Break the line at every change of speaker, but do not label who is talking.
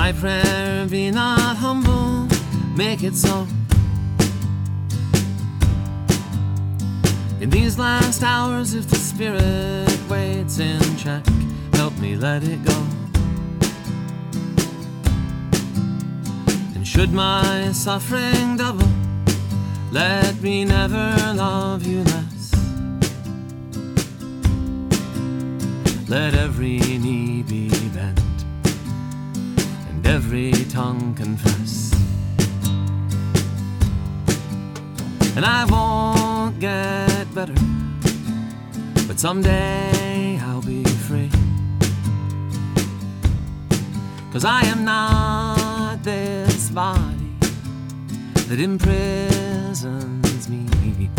my prayer be not humble, make it so. In these last hours, if the spirit waits in check, help me let it go. And should my suffering double, let me never love you less. Let every knee be bent and every tongue confess. And I won't get better, but someday I'll be free. 'Cause I am not this body that imprisons me.